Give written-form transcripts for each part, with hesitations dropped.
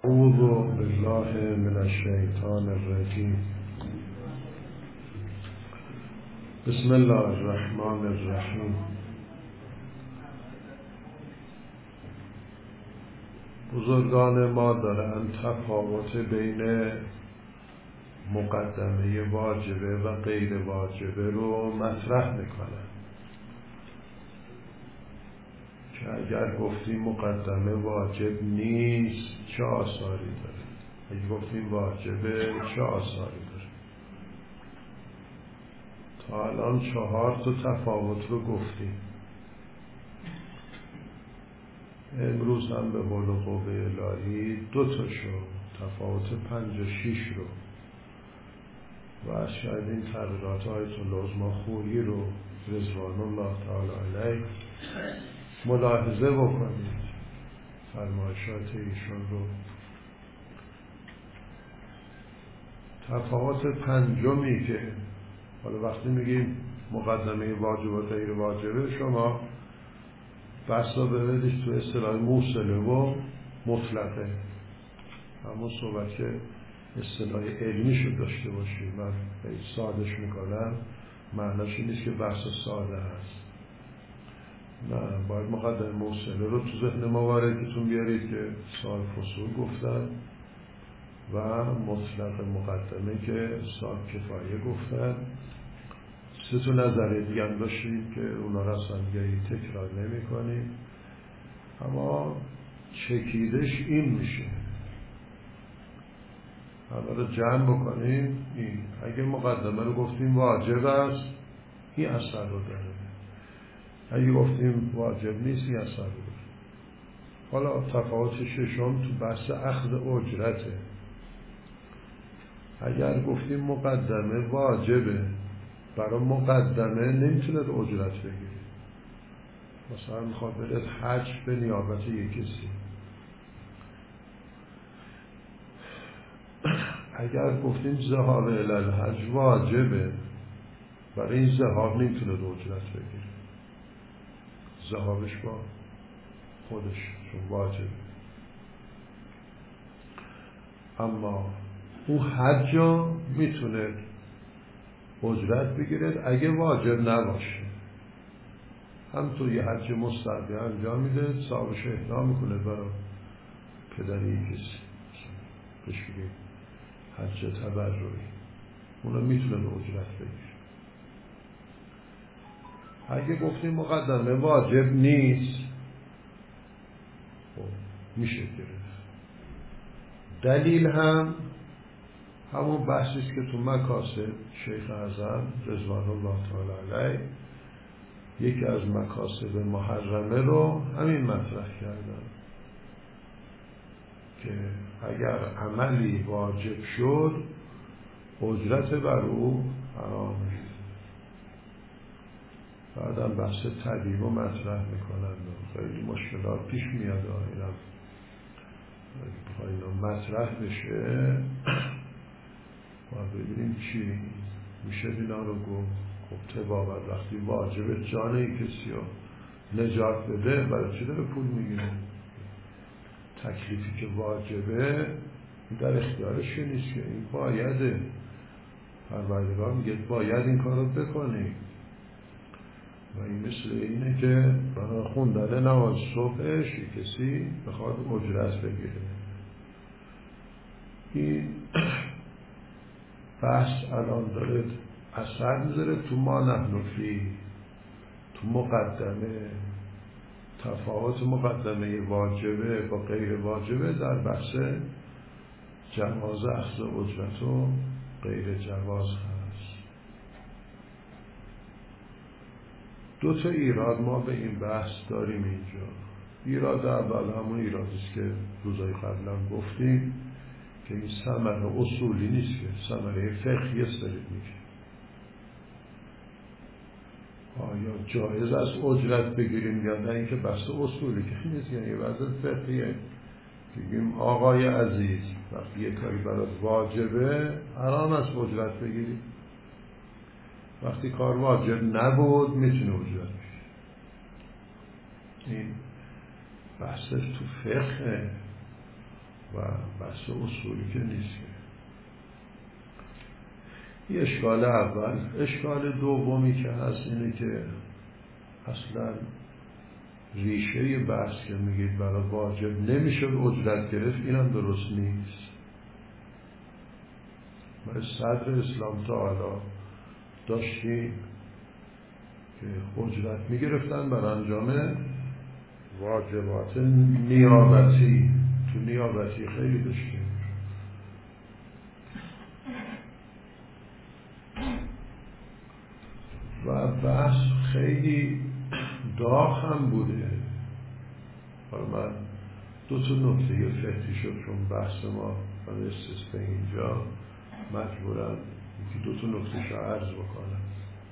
اعوذ بالله من الشیطان الرجیم. بسم الله الرحمن الرحیم. بزرگان ما دارن تفاوت بین مقدمه واجبه و غیر واجبه رو مطرح میکنن که اگر گفتیم مقدمه واجب نیست چه آثاری داره، اگر گفتیم واجبه چه آثاری داره. تا الان 4 تفاوت رو گفتیم. امروز هم به قول و قوه الهی 2 تفاوت 5 و 6 رو و شاید این تغییرات آیت العظمی خویی رو رضوان الله تعالی علیه ملاحظه بکنید، فرمایشات ایشون رو. تفاوت 5 که حالا وقتی میگیم مقدمه واجب و غیر واجبه، شما بحثا ببینید تو اصطلاح موصله و مطلقه، همون صحبت که اصطلاح علمیشو داشته باشید. من سادهش میکنم، معناش این نیست که بحث ساده هست، نه، باید مقدمه موصله رو تو ذهن مواردتون بیارید که صاحب فصول گفتن و مطلق مقدمه که صاحب کفایه گفتن. 3 نظریه دیگه هم داشتیم که اونا را اصلا تکرار نمی کنیم، اما چکیدش این میشه، همه رو جمع بکنیم. این اگه مقدمه رو گفتیم واجب است، این اثر رو داره، اگه گفتیم واجب نیست، این اثر رو داره. حالا تفاوت 6 تو بحث اخذ اجرته. اگر گفتیم مقدمه واجبه، برای مقدمه نمیتونید اجرت بگیرید. مثلا میخواد برید حج به نیابت یک کسی، اگر گفتیم ذهاب الی الحج واجبه، برای این ذهاب نمیتونید اجرت بگیرید، ذهابش با خودش چون واجبه. اما اون حج رو میتونید اجرت بگیرید اگه واجب نباشه. همطور یه حج مستحبی انجام میده، صاحبش اهدا میکنه برای پدری کسی، بهش بگه حج تبرعی، اونو میتونه اجرت بگیره. اگه گفتیم مقدمه واجب نیست، میشه گرفت. دلیل هم همون بحثیست که تو مکاسب شیخ اعظم رضوان الله تعالی علیه یکی از مکاسب محرمه رو همین مطرح کردن که اگر عملی واجب شد، اجرت بر او حرامه. بعدم بحث تدیب رو مطرح میکنن و خیلی مشکلات پیش میاد. اینم اینو مطرح بشه باید ببینیم چی میشه اینا رو گفت. خب طبابت وقتی واجب جان کسی رو نجات بده، برای چی داره پول میگیره؟ تکلیفی که واجبه در اختیارش نیست که این بایده، پروردگار میگه باید این کار رو بکنی. و این مثل اینه که برای خوندن نماز صبحش کسی بخواد اجرت بگیره. این بحث الان داره اثر میذاره تو ما نحن فی، تو مقدمه، تفاوت مقدمه واجبه با غیر واجبه در بحث جواز اخذ اجرت و غیر جواز هست. 2 ایراد ما به این بحث داریم اینجا. ایراد اول همون ایرادیست که روزای قبلا گفتیم که این ثمره اصولی نیست، که ثمره فقهی است دارید میگه. آیا جایز است اجرت بگیریم یا نه؟ اینکه بحث اصولی که نیست، یعنی وضع فقهیه. بگیم آقای عزیز وقتی یک کاری برات واجبه حرام است اجرت بگیری، وقتی کار واجب نبود میتونه اجرت بگیری. این بحثش تو فقه. و بحث اصولی که نیست. این اشکال اول. اشکال دومی که هست اینه که اصلا ریشه بحث که میگید برای واجب نمیشه اجرت گرفت، اینم درست نیست. ما صدر اسلام تا حالا داشتیم که اجرت میگرفتن برای انجام واجبات نیابتی. تو نیابتی خیلی داشتیم و بحث خیلی داغ هم بوده. حالا من دو تا نکته فقهی شد چون بحث ما برای استثناء اینجا مجبورم یکی دو تا نکته عرض بکنم.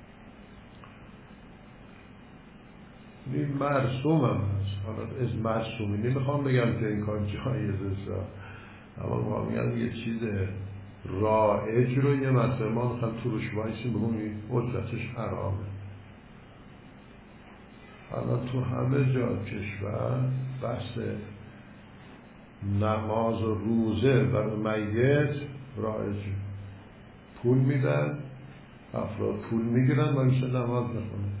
این مرسوم هم هست. حالا از مرسومی نمیخوام بگم که این کار جایزه، اما ما میگم یه چیز رایج رو یه مسئله ما میخوام تو روش وایسیم بگم این اجرتش حرامه. حالا تو همه جا کشور بحث نماز و روزه برای میت رایجه. پول میدن، افراد پول میگیرن و میشه نماز میخونه.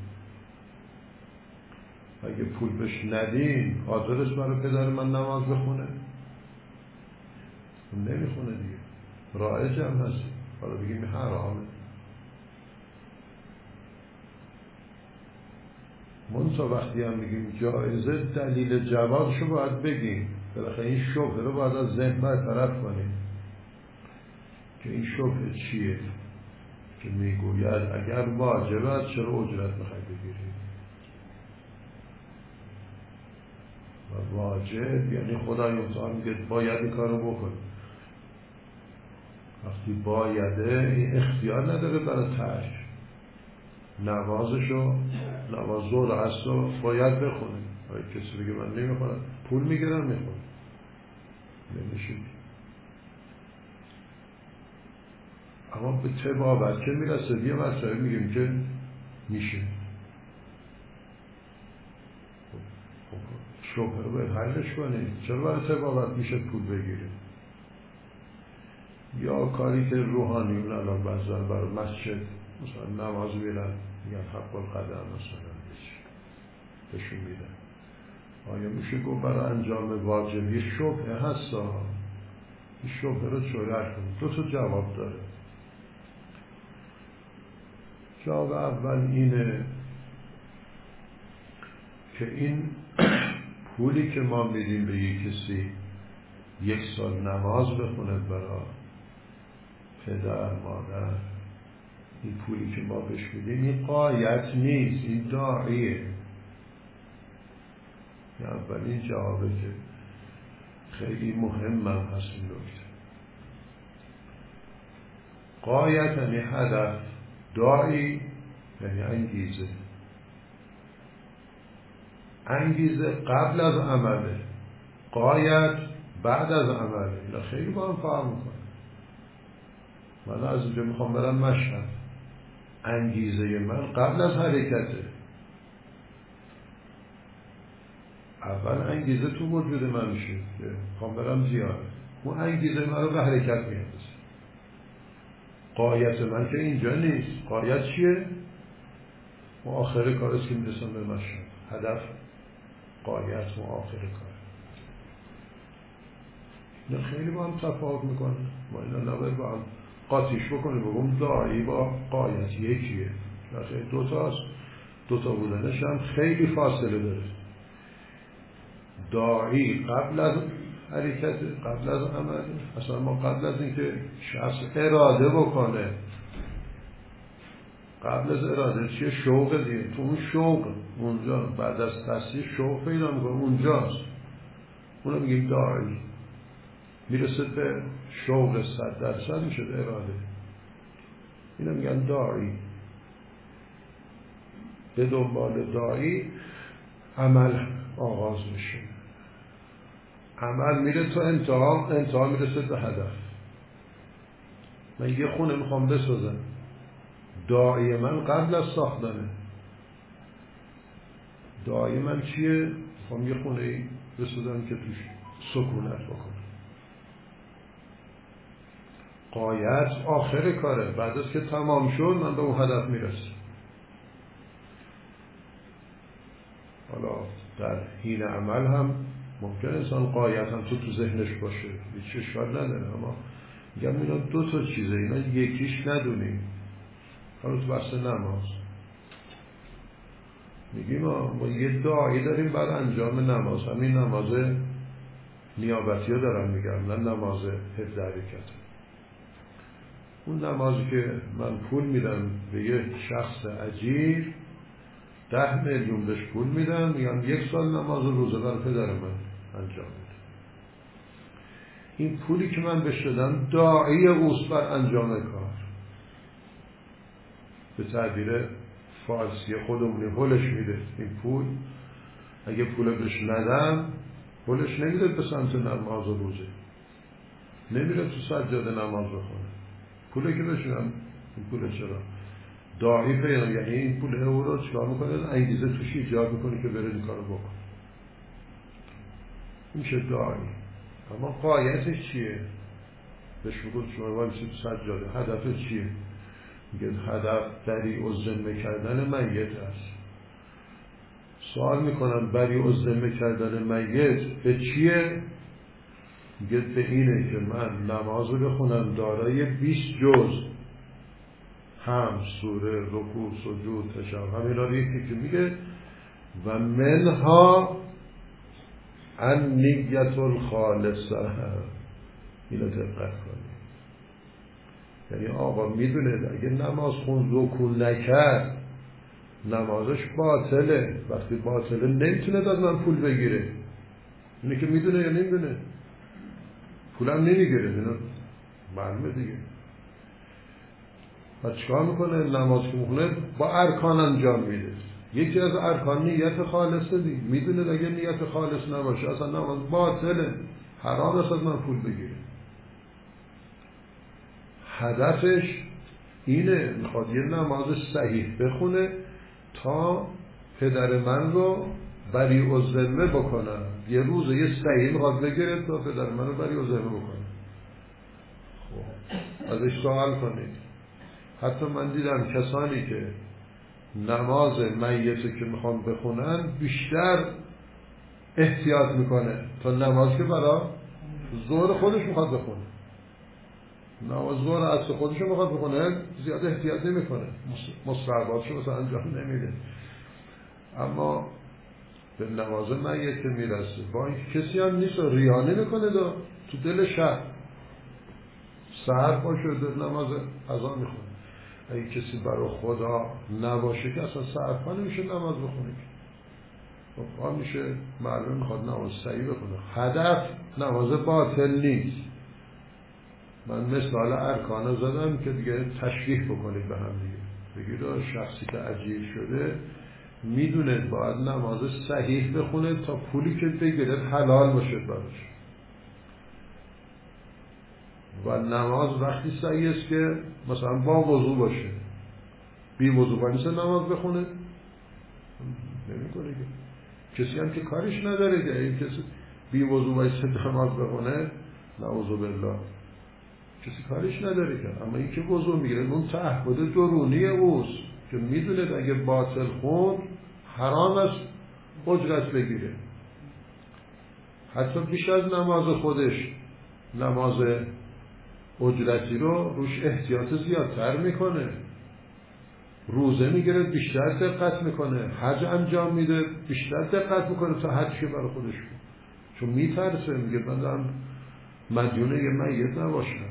اگه پول بهش ندین حاضرش برای پدر من نماز بخونه؟ نمیخونه دیگه. رایج هم هست. حالا بگیم حرامه. منتها وقتی هم میگیم جایزه دلیل جوازشو باید بگیم. بالاخره این شبهه رو باید از ذهن برطرف کنیم که این شبهه چیه که میگوید اگر واجب است چرا اجرت میخوای بگیریم؟ و واجب یعنی خدای متعال میگه باید این کارو بکنیم. وقتی بایده این اختیار نداره برای ترک. نمازشو نماز ظهر هست و باید بخونه. کسی بگه من نمیخونم پول میگیرم میخونم نمیشه. اما به تبابت که میرسه یه مسئله میگیم که میشه. شبه رو باید حلش کنیم. چرا برای تبابت میشه پول بگیریم؟ یا کاری که روحانیون الان بعضا برای مسجد مثلا نماز میرن میگن حق القدم مثلا بهشون میدن. آیا میشه گفت برای انجام واجب یه شبهه هست؟ این شبهه رو چرا کنیم؟ دو تا جواب داره. جواب اول اینه که این پولی که ما میدیم به یک کسی یک سال نماز بخونه برای پدر مادر، این پولی که ما بهش میدیم این غایت نیست، این داعیه. اولین جوابه که خیلی مهم هست این نکته. غایت یعنی هدف، داعی یعنی انگیزه. انگیزه قبل از عمله، غایت بعد از عمله. اینا خیلی با هم فرق میکنه. من از اینجا میخوام برم مشهد، انگیزه من قبل از حرکته. اول انگیزه تو وجود من میشه که میخوام برم زیارت، اون انگیزه من رو به حرکت میاندازه. غایت من که اینجا نیست. غایت چیه؟ اون آخر کارست که میرسم به مشهد. هدف غایت اون آخر کار. اینا خیلی با هم تفاوت میکنه. ما اینا نباید با هم قاطیش بکنه بگم داعی با غایت یکیه. خیلی دوتاست. دوتا بودنش هم خیلی فاصله داره. داعی قبل از حرکت، قبل از عمل. اصلا ما قبل از اینکه شخص اراده بکنه، قبل از اراده چیه؟ شوق دیگه. تو اون شوق اونجا بعد از تصدیق شوق پیدا میکنه، اونجاست. اونو میگیم داعی. میرسه به شوق 100% میشه به اراده. اینو میگن داعی. به دنبال داعی عمل آغاز میشه. عمل میره تو انتها میرسه به هدف. من یه خونه میخوام بسازم، داعی من قبل از ساختنه. داعی من چیه؟ میخوام یه خونه بسازم که توش سکونت بکنم. غایت آخر کاره، بعد از که تمام شد من به اون هدف میرسم. حالا در حین عمل هم ممکن انسان غایت هم تو ذهنش باشه، هیچ اشکال نداره، اما میگم اینا دو تا چیزه، اینا یکیش ندونیم. حالا تو بحث نماز میگیم ما یه دعایی داریم بعد انجام نماز، همین نماز نیابتی رو دارم میگم، نه نماز 17 رکعت. اون نمازی که من پول میدم به یه شخص اجیر، 10 میلیون بهش پول میدم، میگم 1 سال نماز روزه بر پدر من انجام میده. این پولی که من بهش دادم داعی اوست بر انجام کار. به تعبیر فارسی خودمونی هلش میده. این پول اگه پول بهش ندم هلش نمیده به سمت نماز و روزه، نمیره تو سجاده نماز بخونه. پولی که بهش میدم این پول چرا داعی پیدا، یعنی این پول او رو چکار میکنه؟ انگیزه توش ایجاد میکنه که بره این کارو بکنه. این میشه داعی. اما غایتش چیه؟ بهش میگن شما وایسی تو سجاده، هدف چیه؟ میگه هدف بری و ذمه کردن میت است. سوال میکنم بری و ذمه کردن میت به چیه؟ میگه به اینه که من نماز رو بخونم دارای 20 جز، هم سوره، رکوع، سجود، تشهد، همین را یکی که میگه و منها النیة الخالصه. اینو دقت کنید. یعنی آقا میدونه اگه نماز خون رکوع نکرد نمازش باطله. وقتی باطله نمیتونه از من پول بگیره. اینه که میدونه یا نمیدونه؟ پولم نمیگیره. اینو معلومه دیگه. و چیکار میکنه؟ نماز که میخونه با ارکان انجام میده. یکی از ارکان نیت خالصه دیگه. میدونه اگه نیت خالص نباشه اصلا نماز باطله، حرام است از من پول بگیره. هدفش اینه، میخواد یه نماز صحیح بخونه تا پدر من رو بری و ذمه بکنم. یه روز یه صحیح میخواد بگیره تا پدر من رو بری و ذمه بکنم. خب ازش سوال کنید. حتی من دیدم کسانی که نماز میته که میخوان بخونن بیشتر احتیاط میکنه تا نماز که برای ظهر خودش میخواد بخونه. نماز ظهر عصر خودش میخواد بخونه زیاد احتیاط نمیکنه، مصرفاتشو مثلا انجام نمیده. اما به نماز میت که میرسه با این کسی هم نیست و ریا نمیکنه تو دل شب سحر باشه در نماز اذان میخونه. اگه کسی برای خدا نباشه که اصلا سرپا نمیشه نماز بخونه. خب میشه معلوم میخواد نماز صحیح بخونه. هدف نماز باطل نیست. من مثال ارکانه زدم که دیگه تشریح بکنید به هم دیگه. بگید شخصی که اجیر شده میدونه باید نماز صحیح بخونه تا پولی که بگیره حلال باشه براش. و نماز وقتی صحیح است که مثلا با وضو باشه. بی وضو باید نماز بخونه نمیکنه که. کسی هم که کارش نداره که این کسی بی وضو باید نماز بخونه نعوذ بالله کسی کارش نداره که. اما این که وضو میگیره اون تعهد درونی اوست که میدونه اگه باطل خون حرام است اجرت بگیره. حتی بیش از نماز خودش نماز اجرتی رو روش احتیاط زیادتر میکنه. روزه میگیره بیشتر دقت میکنه. حج انجام میده بیشتر دقت میکنه تا حجی که برای خودش بود. چون میترسه میگه من دارم مدیون یه میت نباشم.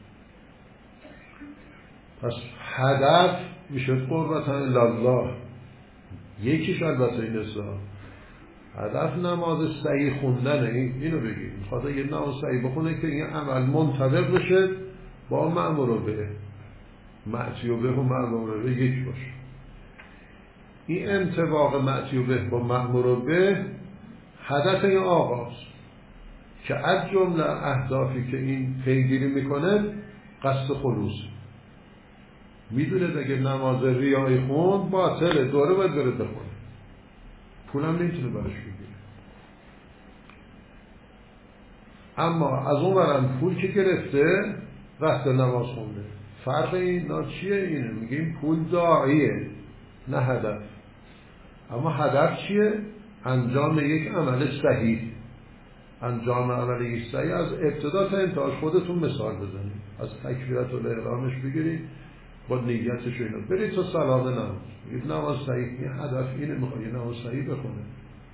پس هدف میشه قربتن الله. یکیش البته این است. هدف نماز صحیح خوندنه. اینو بگید میخواد یه نماز صحیح بخونه که این عمل منطبق بشه با مأمور به معصیه به و مأمور به یک باشه. این انطباق معصیه به با مأمور به هدف این آقاست که از جمله اهدافی که این پیگیری میکنه قصد خلوص. میدونه اگه نماز ریایی خون باطله دوره باید بره بخونه. پولم نمیتونه براش بگیره. اما از اون برم پول که گرفته وقت نماز خونده. فرق اینا چیه؟ اینه میگیم پول داعیه نه هدف. اما هدف چیه؟ انجام یک عمل صحیح. انجام عمل یک صحیح از ابتدا تا انتهاش خودتون مثال بزنید، از تکبیرت الاحرامش بگیرید با نیتش اینا برید تا سلام نماز. این نماز صحیح، این هدف اینه، میخوای نماز صحیح بخونه.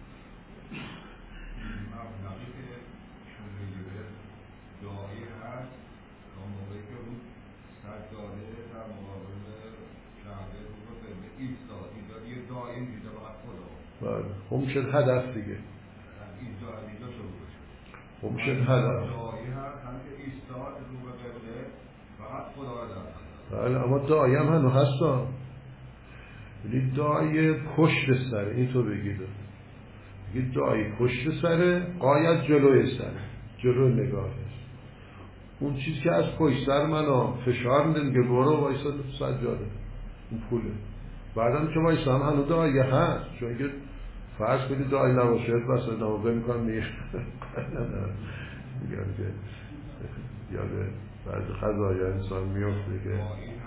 بله خب میشه هدف دیگه. خب میشه هدف. بله اما داعی هم هنو هستا، یعنی داعی پشت سره، این تو بگید داعی پشت سره، قایت جلوی سره، جلو نگاه است. اون چیزی که از پشت سر منو فشار میدن که برو وایسا سجاده، اون پوله. بعدم که وایسا هم هنو داعی هست، چون که فرض کنید داعی نباشه بس نوابه میکنم میگن که یاد بعض خضای انسان میفته که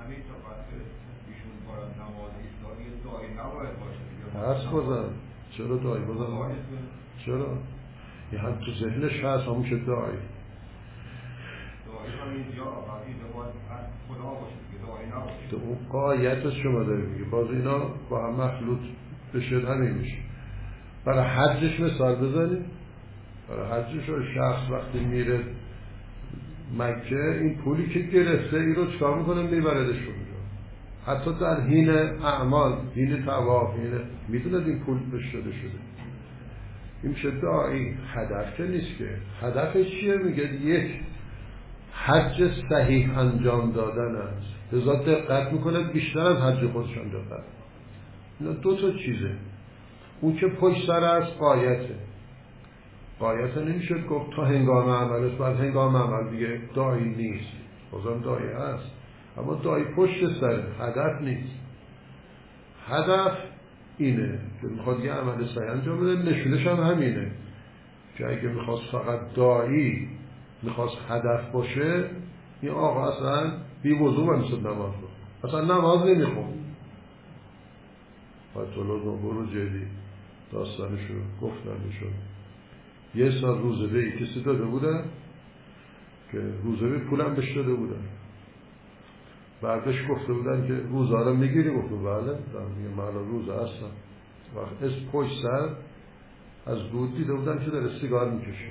هست بازم. چرا داعی بازم؟ چرا؟ یه هم تو ذهنش هست همون شد داعی. تو اون قایتش شما داری میگه باز اینا با هم مخلوط بشه همین میشه. برای حجش مثال بزنیم. برای حجش شخص وقتی میره مکه این پولی که گرفته این رو چکار میکنه؟ میبردش اونجا. حتی در حین اعمال، حین طواف، میدوند این پول بشه شده. این میشه داعی. هدف که نیست که. هدفش چیه؟ میگه یک حج صحیح انجام دادن است. لذا دقت میکنه بیشتر از حج خودش انجام دادن. اینا دو تا چیزه. اون که پشت سر است قایته. قایت نمیشه گفت تا هنگام عملش، بعد هنگام عمل دیگه داعی نیست. بازم داعی هست اما داعی پشت سر، هدف نیست. هدف اینه که میخواد یه عمل صحیح انجام بده. نشونش هم همینه که اگه میخواست فقط داعی میخواست هدف باشه این آقا اصلا بی وضوع نمیشد نماز بخون، اصلا نماز نمیخون. فایت الله نوبرو جدی داستانشو گفتنشو یه سال روزه به کسی داده بودن که روزه به پولم بهش داده بودن. بعدش گفته بودن که روزه رو میگیری؟ گفته بله. میگه من روزه هستم. وقت از پشت سر از دور دیده بودن که داره سیگار میکشه.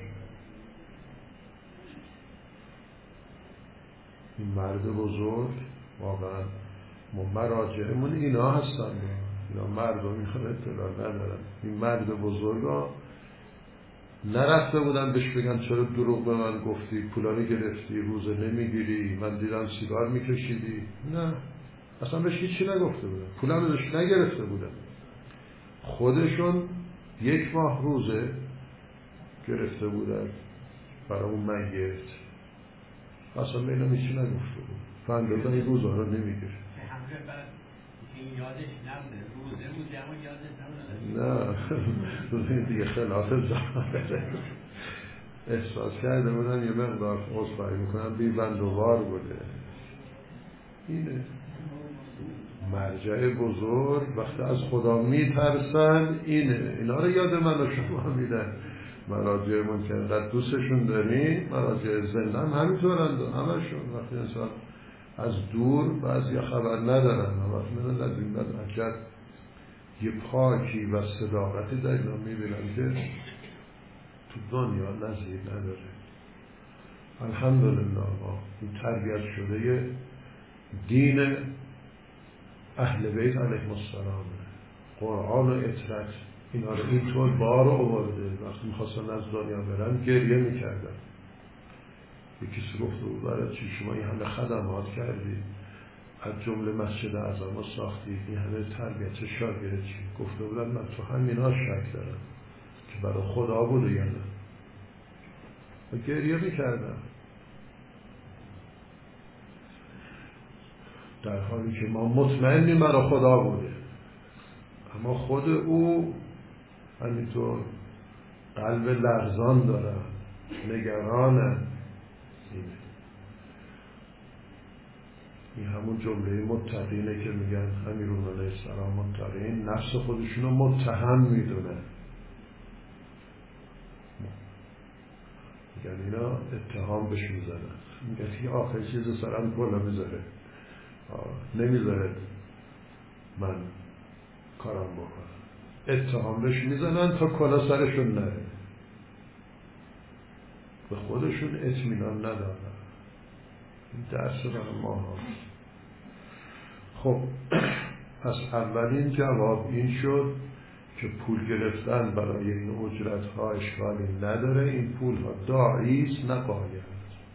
این مرد بزرگ واقعا مراجعمون اینا هستن، اینا مردم اینا اطلاع ندارن. این مرد بزرگ ها نرفته بودن بهش بگن چرا دروغ به من گفتی، پولانی گرفتی، روزه نمیگیری، من دیدم سیگار میکشیدی. نه اصلا بهش هیچی نگفته بودن، پولانی بهش نگرفته بودن. خودشون 1 ماه روزه گرفته بودن برای اون میت، اصلا بینم هیچی نگفته بود. فهمیدن این روزه رو نمیگیره. یادش نبوده روزه بوده اما یادش نه نبوده. روزه دیگه خلاف زمان احساس کرده بودن یه مقدار عذرخواهی میکنن بی بندوبار بوده. اینه مرجع بزرگ وقتی از خدا میترسن اینه. اینا رو یاد من و شما میدن. مراجع من که انقدر دوستشون داریم، مراجع زنده هم همینطورند همشون. وقتی انسان از دور بعضی خبر ندارن وقتی من از این عجب یه پاکی و صداقتی در اینا میبینن که تو دنیا نظیر نداره. الحمدلله ما این تربیت شده دین اهل بیت علیهم السلام، قرآن و اطرت اینا رو اینطور بار آورده. وقتی میخواستن از دنیا برن گریه میکردن. یکی گفته بود برای چی شما این همه خدمات کردید، از جمله مسجد اعظم رو ساختید، این همه تربیت شاگرد چی؟ گفته بودن من تو همینا شک دارم که برای خدا بوده یا نه. و گریه میکردن در حالی که ما مطمئنیم برای خدا بوده. اما خود او همینطور قلب لرزان دارن، نگرانن. این همون جمله متقینه که میگن امیرون علیه السلام متقین نفس خودشونو متهم میدونن، میگن اینا اتهام بهش میزنن، میگن که آخر چیز سرم کلا میذاره، نمیذاره من کارم بکنم، اتهام بهش میزنن تا کلا سرشون نره، به خودشون اطمینان ندارن. این درس برای ما هست. خب پس اولین جواب این شد که پول گرفتن برای این اجرت ها اشکالی نداره، این پول ها داعی است نه قایه.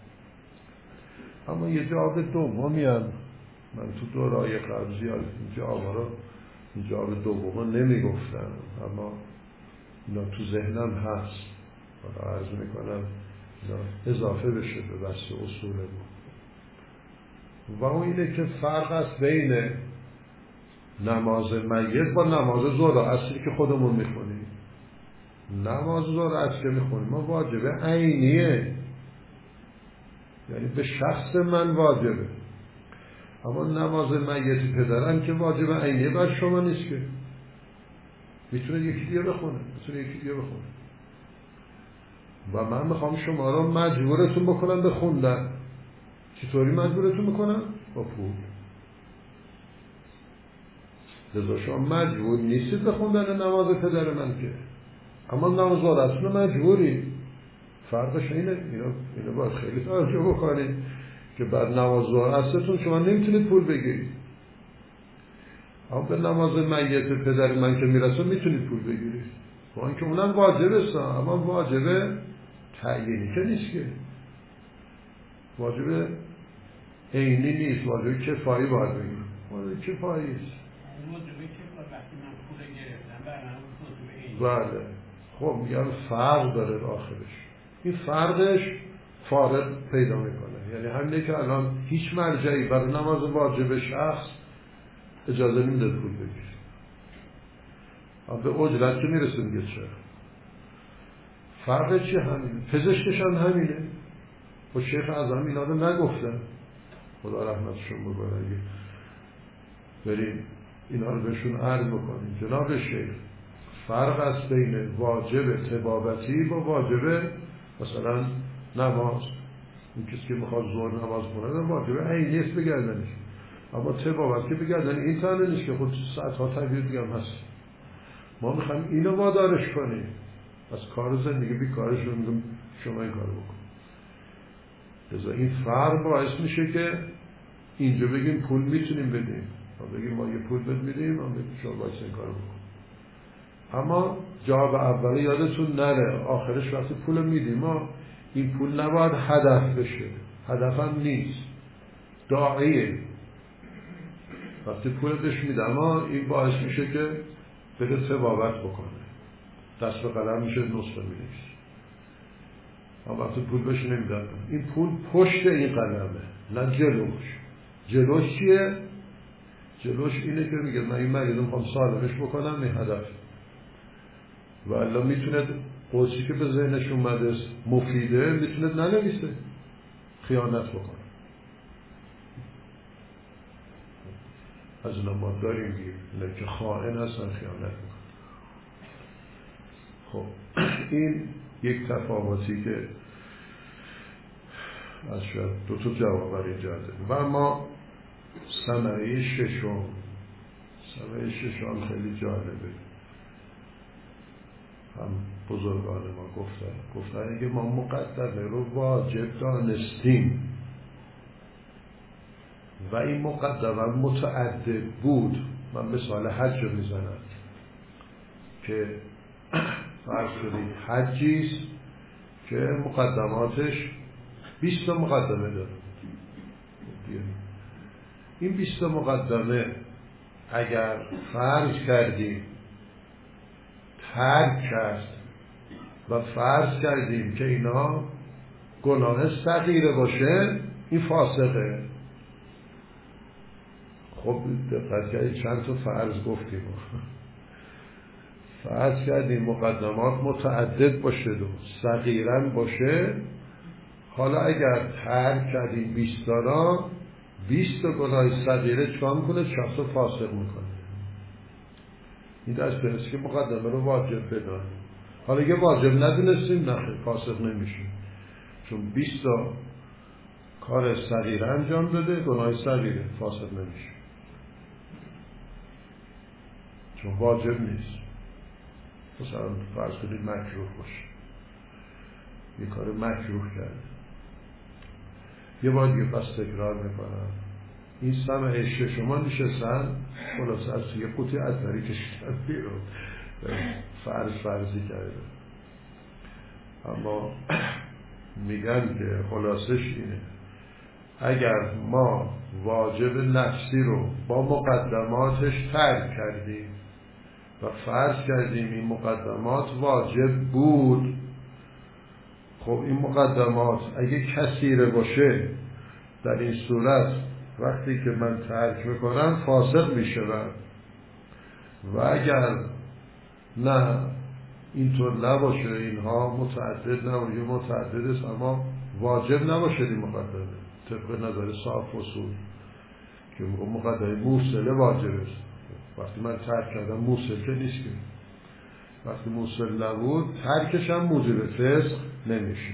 اما یه جواب دومی هم من تو دورای قبل زیاد این جواب دوم نمیگفتم، اما اینا تو ذهنم هست، حالا عرض میکنم اضافه بشه به بحث اصول ما. و اون اینه که فرق است بین نماز میت با نماز ظهر اصلی که خودمون میخونیم. نماز ظهر اصلی که میخونیم ما واجبه عینیه، یعنی به شخص من واجبه، اما نماز میت پدرم که واجبه عینیه بر شما نیست، که میتونه یکی دیگه بخونه، و من میخوام شما رو مجبورتون بکنم به خوندن. چطوری مجبورتون میکنم؟ با پول. لذا شما مجبور نیستید به خوندن نماز پدر من که، اما نماز ظهر مجبوری. فرقش اینه، اینو باید خیلی توجه بکنید که بعد نماز ظهر اصلتون شما نمیتونید پول بگیرید، اما به نماز میت پدر من که میرسه میتونید پول بگیرید، با اینکه اونم واجبه، اما واجبه تعیینی که نیست، که واجبه عینی نیست، واجبه کفایی باید بگیرید، واجبه کفایی است. بله. خب میگم فرق داره آخرش، این فرقش فارق پیدا میکنه، یعنی همینه که الان هیچ مرجعی برای نماز واجب شخص اجازه نمیده پول بگیره، اما به اجرت که میرسه میگه چرا. فرقش چیه؟ همینه. پزشکش هم همینه. و شیخ اعظم اینا رو نگفتن، خدا رحمتشون بکنه، بریم اینا رو بهشون عرض بکنیم. جناب شیخ فرق است بین واجب طبابتی با واجب مثلا نماز. این کسی که میخواد ظهر نماز کنه واجب عینی است بگردنش، اما طبابت که بگردن این تنه نیست که خود ساعتها تغییر دیگه هم هست. ما میخوایم اینو وادارش کنیم از کار زندگی بیکارش رو میگم شما این کار بکن. لذا این فرق باعث میشه که اینجا بگیم پول میتونیم بدیم، ما بگیم ما یه پول بد میدیم، ما بگیم شما باید این کار بکن. اما جواب اولی یادتون نره، آخرش وقتی پول میدیم ما این پول نباید هدف بشه، هدف هم نیست، داعیه. وقتی پول بهش میدم ما این باعث میشه که بده طبابت بکنه، دست به قلم میشه، نسخه مینویسه. اما وقتی پول بهش نمیدم، این پول پشت این قلمه نه جلوش. جلوش چیه؟ جلوش اینه که میگه من این مریضم میخوام سالمش بکنم، این هدف. و الله میتونه قوسی که به ذهنش اومده مفیده میتونه ننویسه، خیانت بکنه. از اینا ما داریم گیر که خائن هستن، خیانت میکنه. خب این یک تفاوتی که از شاید دو تا جواب برای اینجا داریم. و اما ثمره ششم خیلی جالبه، هم بزرگان ما گفتن که ما مقدمه رو واجب دانستیم و این مقدمه متعدد بود. من مثال حج رو میزنم که فرض کنید حجیست که مقدماتش 20 مقدمه داره. این 20 مقدمه اگر فرض کردیم ترک کرد و فرض کردیم که اینا گناه صغیره باشه، این فاسقه. خب دقت کردید چند تا فرض گفتیم، فرض کردیم مقدمات متعدد باشه و صغیرن باشه. حالا اگر ترک کردیم 20 تا 20 گناه صغیره چیکار میکنه؟ شخص رو فاسق میکنه. این دست برسی که مقدمه رو واجب بدان. حالا اگه واجب ندونستیم نه فاسق نمیشیم، چون 20 کار صغیره انجام داده، گناه صغیره، فاسق نمیشه چون واجب نیست. مثلا فرض کنید مکروه باشه، یه کار مکروه کرده. یه بار دیگه پس تکرار میکنم، این سمع شما نشستن خلاص از یه قوطی عطری کشیدن بیرون، فرضی کرده. اما میگن که خلاصش اینه، اگر ما واجب نفسی رو با مقدماتش ترک کردیم و فرض کردیم این مقدمات واجب بود، خب این مقدمات اگه کثیره باشه، در این صورت وقتی که من ترک میکنم فاسق میشم، و اگر نه اینطور نباشه، اینها متعدد نباشه، متعدد است اما واجب نباشه این مقدمه طبق نظر صاف اصول که مقدمه موصله واجب است. وقتی من ترک کردم موصل که نیست، که وقتی موصل نبود ترکش هم موجب فسق نمیشه.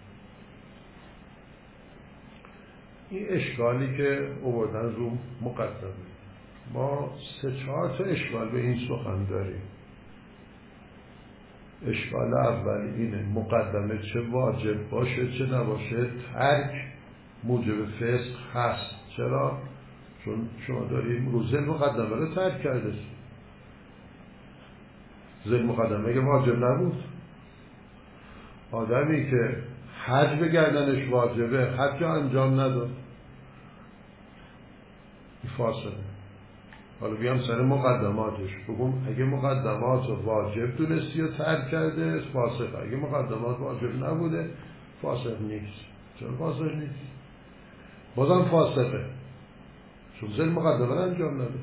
این اشکالی که آوردن رو مقدمه، ما 3-4 تا اشکال به این سخن داریم. اشکال اول اینه مقدمه چه واجب باشه چه نباشه ترک موجب فسق هست. چرا؟ چون شما داریم رو ذل مقدمه رو ترک کرده. ذل مقدمه که واجب نبود، آدمی که حج بگردنش واجبه حج انجام نداد، این فاسده. حالا بیام سر مقدماتش بگم اگه مقدمات واجب دونستی و ترک کرده فاسق، اگه مقدمات واجب نبوده فاسق نیست. چرا فاسق نیست؟ بازم فاسقه چون ذل مقدمه انجام نده.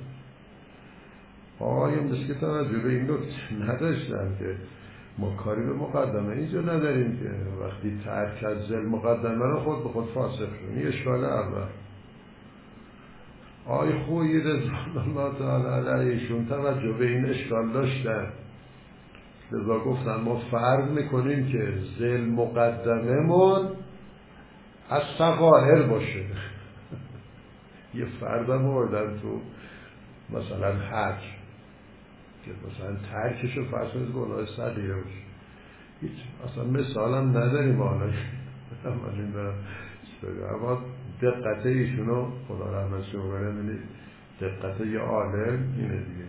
آقایم دست که توجه به این نکته نداشتن که ما کاری به مقدمه اینجا نداریم که وقتی ترک از ذل مقدمه رو خود به خود فاسق شد. این اشکال اول. آی خویی رضوان الله تعالی علیهشون توجه به این اشکال داشتن، لذا گفتن ما فرض میکنیم که ذل مقدمه من از صغائر باشه. یه فرض هم آوردن تو مثلا حج که مثلا ترکش رو فرض کنید گناه صغیره باشه. هیچ اصلا مثال هم نداریم حالا اما دقت ایشونو خدا رحمتشون کنه، دقت یه عالم اینه دیگه.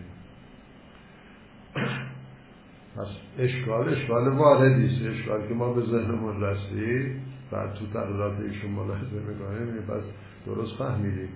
پس اشکال واردیست، اشکال که ما به ذهنمون رسید بعد تو تقریرات ایشون ملاحظه میکنیم، پس درست فهمیدیم.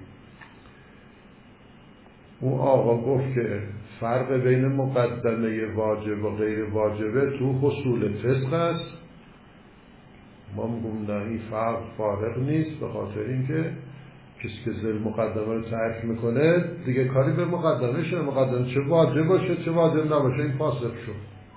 اون آقا گفت که فرق بین مقدمه واجب و غیر واجبه تو حصول فسق است. ما میگم نه این فرق فارق نیست، به خاطر اینکه کسی که ذل مقدمه رو ترک میکنه دیگه کاری به مقدمه شده، مقدمه چه واجب باشه چه واجب نباشه این فاسق شد.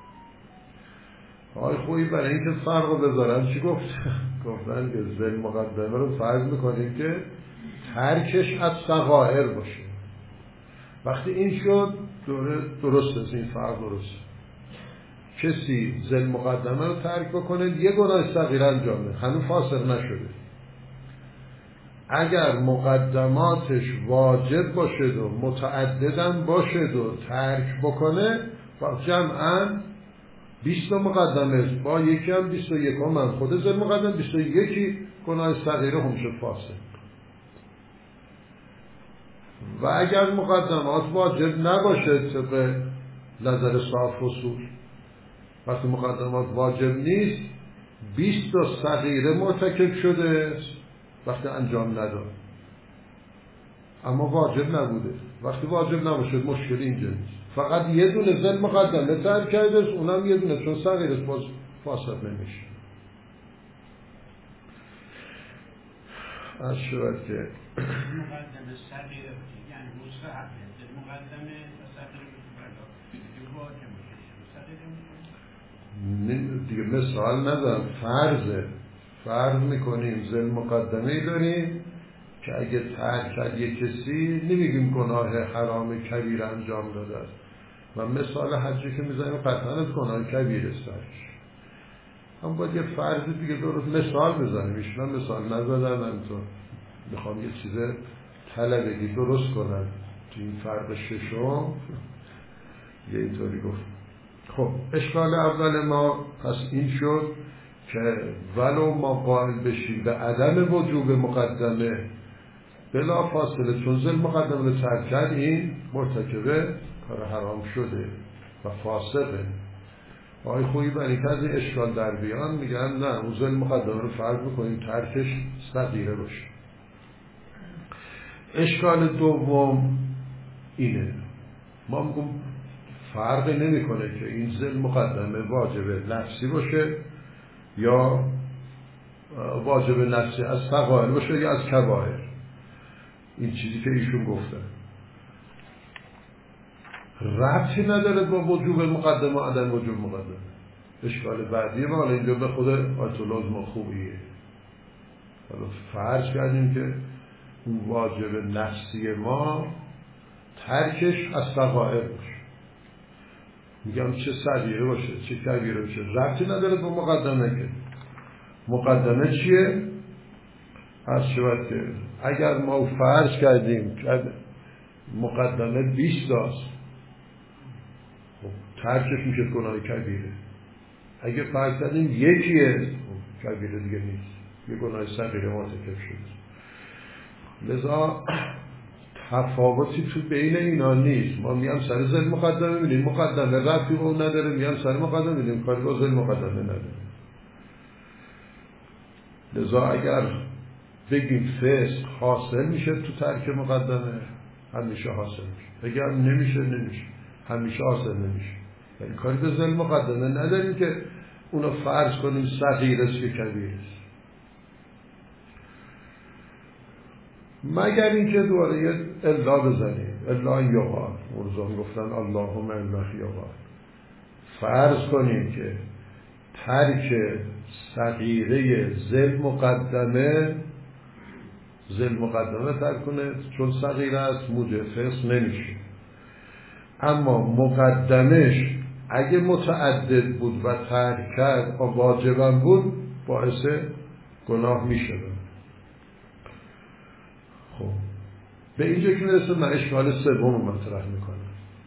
آی خویی برای اینکه فرق رو بذارن چی گفت؟ گفتن که ذل مقدمه رو فرض میکنیم که ترکش از صغائر باشه. وقتی این شد درست است، این فرق درست. کسی ذل مقدمه رو ترک بکنه یه گناه صغیره انجام ده، هنوز فاسق نشده. اگر مقدماتش واجب باشد و متعددن باشد و ترک بکنه با جمعاً 20 مقدمه با یکی هم 21 من خود ذل مقدمه 21 گناه صغیره هم شد فاسق. و اگر مقدمات واجب نباشه طبق نظر صاف اصول، وقتی مقدمات واجب نیست 20 صغیره مرتکب شده وقتی انجام نداد، اما واجب نبوده. وقتی واجب نباشه مشکل اینجا نیست، فقط یه دونه ذل مقدمه ترک کرده است، اونم یه دونه چون صغیره باز فاسق نمیشه. از شود که مقدمه صغیره یعنی مستحبه، مقدمه صغیره دیگه مثال ندارم، فرض میکنیم ذل مقدمه داریم که اگه ترک کرد یک کسی نمیگیم گناه حرام کبیر انجام داده است و مثال حجی که میزنیم قطعا از گناه کبیر استرش هم باید یه فرض دیگه درست مثال بزنیم. ایشون مثال نزدن، همینطور میخوام یه چیز طلبگی درست کنن تو این فرق ششم یه اینطوری گفت. خب اشکال اول ما پس این شد که ولو ما قائل بشیم به عدم وجوب مقدمه بلا فاصله چون ذل مقدمه رو ترک کرد این مرتکب کار حرام شده و فاسقه. آقای خویی برای که از این اشکال در بیان میگن نه اون ذل مقدمه رو فرض میکنیم ترکش صغیره باشه. اشکال دوم اینه، ما میگم فرقی نمیکنه که این ذل مقدمه واجب نفسی باشه یا واجب نفسی از صغائر باشه یا از کبائر. این چیزی که ایشون گفتن ربطی نداره با وجوب مقدمه و عدم وجوب مقدمه. اشکال بعدی ما اینجا به خود آیت الله ما خوبیه. حالا فرض کردیم که واجب نفسی ما ترکش از صغائر باشه، میگم چه صغیره باشه چه کبیره باشه ربطی نداره با مقدمه. که مقدمه چیه؟ از شود که اگر ما فرض کردیم که مقدمه 20 است خب ترکش میشه گناه کبیره. اگه فرض کردیم یکیه خب کبیره دیگه نیست، یه گناه صغیره مرتکب شده. لذا تفاوتی تو بین اینا نیست. ما میام سر ذل مقدمه میبینیم مقدمه ربطی اون نداره، میام سر مقدمه میبینیم کاری با ذل مقدمه نداره. لذا اگر بگیم فسق حاصل میشه تو ترک مقدمه همیشه حاصل میشه، اگر نمیشه همیشه حاصل نمیشه. یعنی کاری به ذل مقدمه نداریم که اونو فرض کنیم صغیر است که کبیر است، مگر اینکه دوباره یه الا بزنیم. الا یقال مرزان گفتن اللهم الا یقال، فرض کنیم که ترک صغیره ذل مقدمه ترک کنه چون صغیره است موجب فسق نمیشه، اما مقدمش اگه متعدد بود و ترک کرد و واجبم بود باعث گناه میشه. خب به اینجا که میرسه من اشکال سوم مطرح میکنم.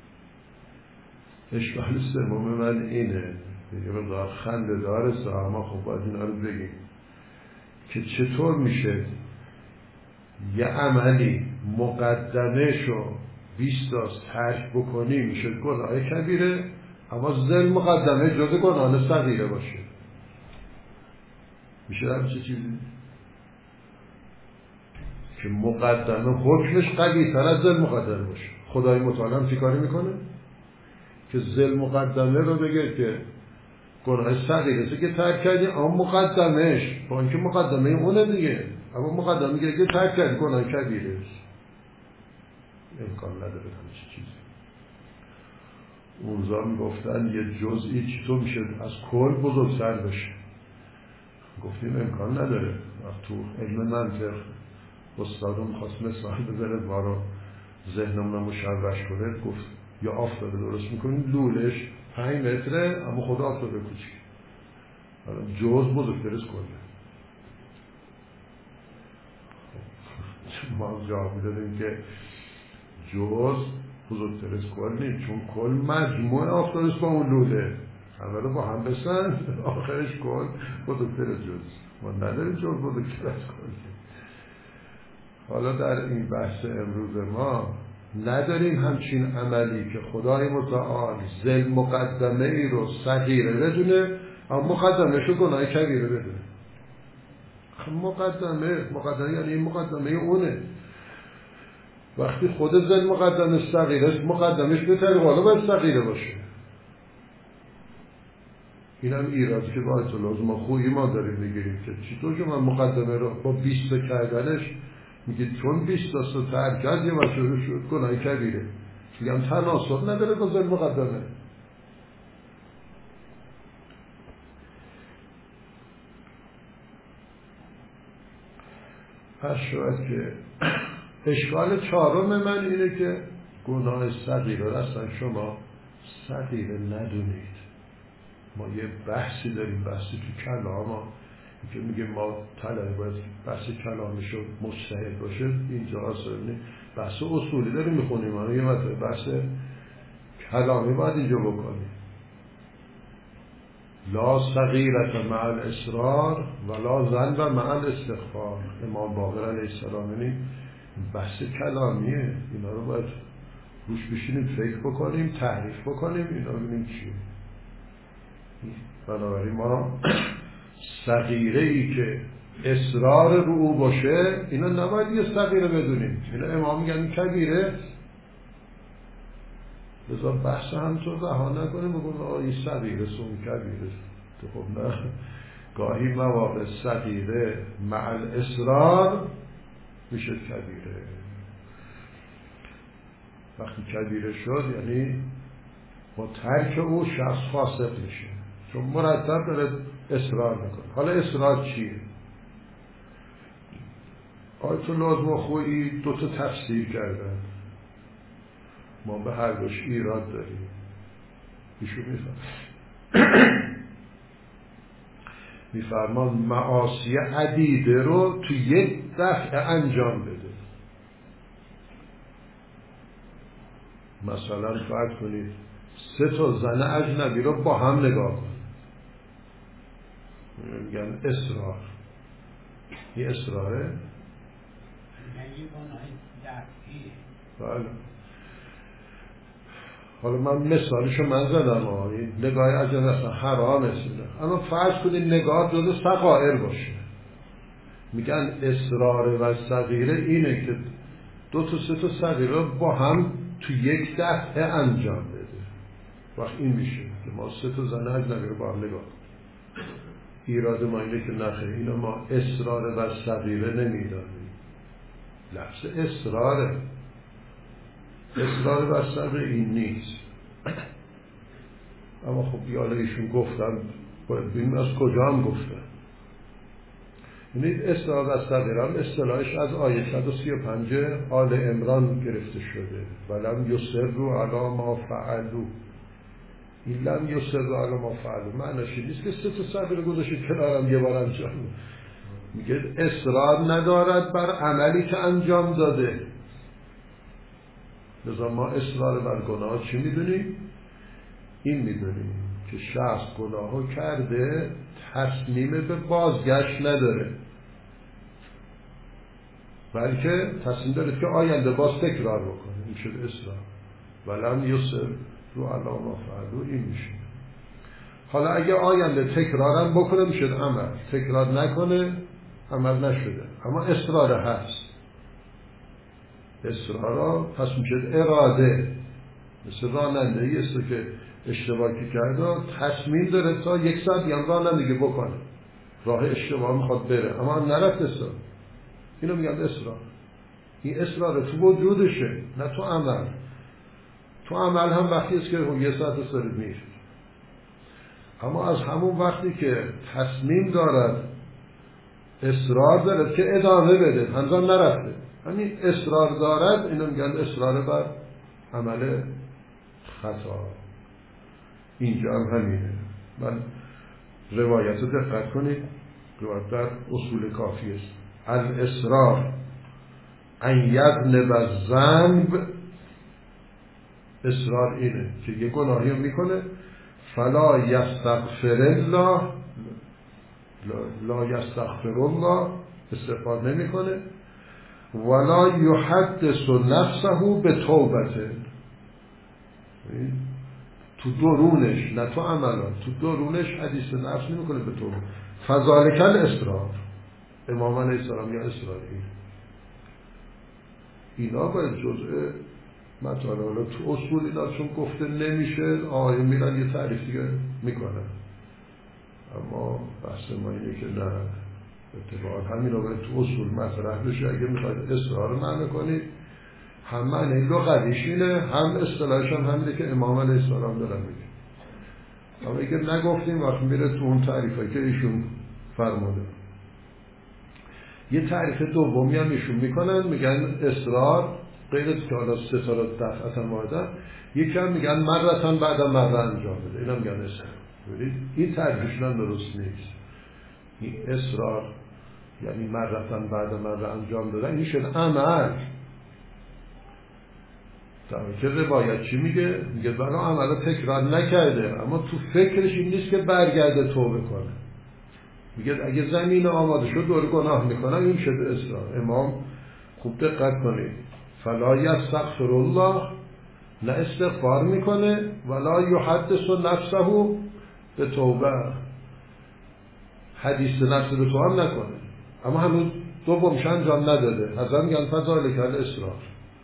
اشکال سوم من اینه دیگه بقدر خنده دارست اما خب باید اینا رو بگیم که چطور میشه یه عملی مقدمه‌شو 20 تا ترک بکنی میشه گناه کبیره، اما ذل مقدمه جز گناه صغیره باشه. میشه همچه چیزی که مقدمه حکمش قوی تر از ذل مقدمه باشه. خدای متعال هم چی کاری میکنه که ذل مقدمه رو بگه که گناه صغیره که ترک کردی، اما مقدمش با اینکه مقدمه اونه دیگه، اما مقدمه که ترک کردی گناه کبیره امکان نداره همچه چیزی. اونجا میگفتن یه جزئی چطور میشه از کل بزرگتر بشه، گفتیم امکان نداره. تو علم منطق استادم خواست مثال بزنه ما رو ذهنمون مشوش کنه، گفت یا آفتابه درست میکنیم لولش 5 متره اما خود آفتابه کوچیک، حالا جز بزرگتر از کله. ما جواب میدادیم که جز بزرگتر از کل نیست، چون کل مجموع آفتابه با اون لوله اولا با هم بسن آخرش کل بزرگتر از جز. ما نداریم جز بزرگتر از کل. حالا در این بحث امروز ما نداریم همچین عملی که خدای متعال ذل مقدمه ای رو صغیره بدونه اما مقدمه شو گناه کبیره بدونه. مقدمه یعنی این مقدمه اونه. وقتی خود ذل مقدمه صغیره است مقدمش بهتره حالا باید صغیره باشه. این هم ایرادی که با آیت الله ما خویی ما داریم میگیریم که چطور که من مقدمه رو با 20 کردنش میگه چون 20 تا ترک کرد یه وجه شد گناه کبیره، میگم تناسب نداره با ذل مقدمه. پس شاید که اشکال چهارم من اینه که گناه صغیره اصلا شما صغیره ندونید. ما یه بحثی داریم، بحثی تو کلام که میگه ما طلبه باید بحث کلامشو مجتهد باشه، اینجا اصلا بحث اصولی داریم میخونیم، ما یه مطلب بحث کلامی باید اینجا بکنیم. لا صغیرة مع الاصرار ولا ذنب مع الاستغفار. امام باقر علیه السلام. یعنی بحث کلامیه، اینا رو باید روش بشینیم فکر بکنیم، تحریف بکنیم، اینا رو ببینیم چیه. بنابراین ما صغیره ای که اصرار رو او باشه اینا نباید یه صغیره بدونیم، اینا امام میگن کبیره. لذا بحث همطور رها نکنیم بگیم این صغیره سون کبیره. تو خب نه، گاهی مواقع صغیره مع الاصرار میشه کبیره. وقتی کبیره شد یعنی با ترک او شخص فاسق میشه، چون مرتب داره اصرار میکنه. حالا اصرار چیه؟ آیت الله مخوئی دو تا تفسیر کردن، ما به هر دوش ایراد داریم. ایشون میفرمان معاصی عدیده رو تو یک دفعه انجام بده. مثلا فرض کنید 3 زن اجنبی رو با هم نگاه کن، میگن اصرار. این اصراره؟ بله. حالا من مثالشو زدم، نگاه اجنبی اصلا حرامه، اما فرض کنید نگاه جزو صغائر باشه. میگن اصرار و صغیره اینه که 2 تا 3 صغیره رو با هم تو یک دفعه انجام بده. وقت این میشه که ما 3 زن اجنبی رو با هم نگاه کنیم. ایراد ما اینه که نخیر، اینا ما اصرار و صغیره نمیدانیم. لفظ اصرار و صغیره این نیست. اما خب یالا ایشون گفتن، باید ببینیم از کجا هم گفتن. یعنی اصرار و صغیره هم اصطلاحش از آیه 135 آل عمران گرفته شده. ولم یصروا علی ما فعلوا. این لم یصروا علی ما فعلوا معنیش نیست که 3 صغیره گذاشته کنارم یه بار انجام. میگه اصرار ندارد بر عملی که انجام داده. لذا ما اصرار بر گناه چی میدونیم؟ این میدونیم که شخص گناهو کرده، تصمیم به بازگشت نداره، بلکه تصمیم داره که آینده باز تکرار بکنه. این شد اصرار. ولم یصروا علی ما فعلوا. این میشه. حالا اگه آینده تکرارم بکنه میشه عمل، تکرار نکنه عمل نشده، اما اصرار هست. اصرارا پس میشه اراده. مثل راننده‌ای است که اشتباهی کرده، تصمیم داره تا 1 ساعت دیگه رانندگی بکنه، راه اشتباه میخواد بره اما نرفت اصرار. اینو میگن اصرار. این اصرار تو وجودشه، نه تو عمل. تو عمل هم وقتی است که 1 ساعت است داره میره، اما از همون وقتی که تصمیم دارد، اصرار دارد که ادامه بده، هنوز نرفته، همین اصرار دارد، اینو میگن اصرار بر عمل خطا. اینجا هم همینه. من روایت رو دقت کنید، روایت در اصول کافی است. الاصرار ان یذنب الذنب. اصرار اینه که یه گناهی رو میکنه، فلا یستغفر الله، لا یستغفر الله، استغفار نمیکنه، ولا یحدث نفسه به توبته. تو درونش، نه تو عملان، تو درونش حدیث نفس نمیکنه به توبه. فذالک الاصرار. امام علیه السلام یا اصراری. اینا باید جزء مطالعه. حالا تو اصول اینا چون گفته نمیشه، آقایون میرن یه تعریف دیگه میکنن، اما بحث ما اینه که نه، اتفاقا همین رو باید تو اصول مطرح بشه. اگه میخواید اصرار رو معنی کنید، هم معنی لغویش اینه، هم اصطلاحش هم همینه که امام علیه السلام دارن میگه. اما اگه نگفتیم وقت میره تو اون تعریفه که ایشون فرموده. یه تعریف دومی هم ایشون میکنن، میگن اصرار غیر از که حالا ستاره دفعتا واحدن، یکی هم میگن مرتن بعد مره انجام بده، اینا میگن اصرار. ببینید این تعریفشون هم درست نیست. این اصرار یعنی مرتن بعد مره انجام دادن، این شد عمل. در که روایت چی میگه؟ میگه بنا عمل تکرار نکرده، اما تو فکرش این نیست که برگرده توبه کنه. میگه اگه زمین آماده شد دور گناه میکنم، این شد اصرار. امام خوب دقت کنید، فلا یستغفر الله، نه استغفار میکنه، ولا یحدث نفسه به توبه، حدیث نفس به توبه هم نکنه، اما هنوز دومش انجام نداده. حضرت میگن فذلک الاصرار.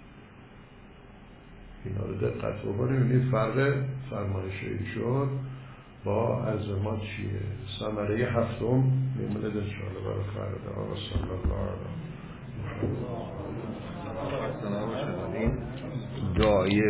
اینا رو دقت بکنید، ببینید فرق فرمایش ایشون با عزمات چیه. ثمره هفتم میمونه انشاءالله برای فردا. و صلی الله علیه و آله.